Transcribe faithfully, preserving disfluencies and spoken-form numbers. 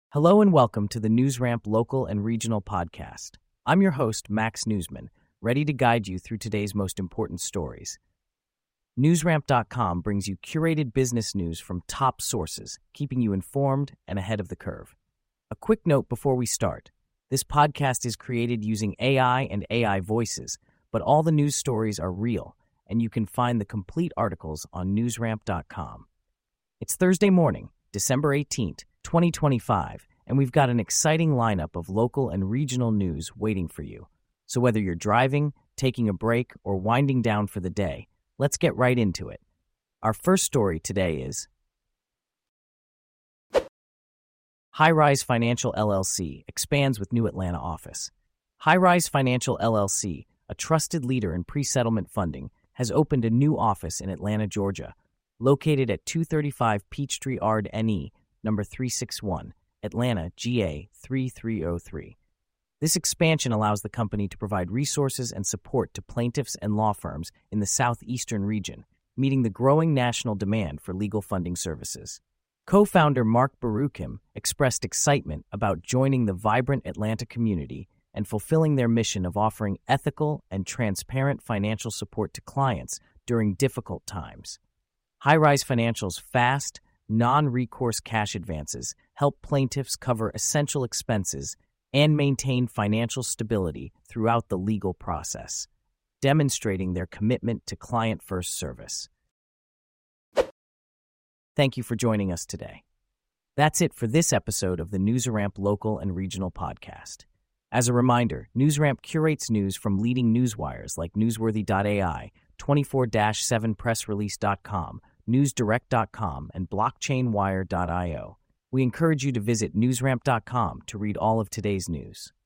Hello and welcome to the NewsRamp local and regional podcast. I'm your host, Max Newsman, ready to guide you through today's most important stories. NewsRamp dot com brings you curated business news from top sources, keeping you informed and ahead of the curve. A quick note before we start. This podcast is created using A I and A I voices, but all the news stories are real, and you can find the complete articles on NewsRamp dot com. It's Thursday morning, December eighteenth, twenty twenty-five, and we've got an exciting lineup of local and regional news waiting for you. So whether you're driving, taking a break, or winding down for the day, let's get right into it. Our first story today is Highrise Financial L L C expands with new Atlanta office. Highrise Financial L L C, a trusted leader in pre-settlement funding, has opened a new office in Atlanta, Georgia, located at two thirty-five Peachtree Ard N E, number three sixty-one, Atlanta, G A three three zero three. This expansion allows the company to provide resources and support to plaintiffs and law firms in the southeastern region, meeting the growing national demand for legal funding services. Co-founder Mark Baruchim expressed excitement about joining the vibrant Atlanta community and fulfilling their mission of offering ethical and transparent financial support to clients during difficult times. Highrise Financial's fast, non-recourse cash advances help plaintiffs cover essential expenses and maintain financial stability throughout the legal process, demonstrating their commitment to client-first service. Thank you for joining us today. That's it for this episode of the NewsRamp local and regional podcast. As a reminder, NewsRamp curates news from leading newswires like Newsworthy dot A I, twenty-four seven press release dot com, News Direct dot com, and Blockchain Wire dot io. We encourage you to visit NewsRamp dot com to read all of today's news.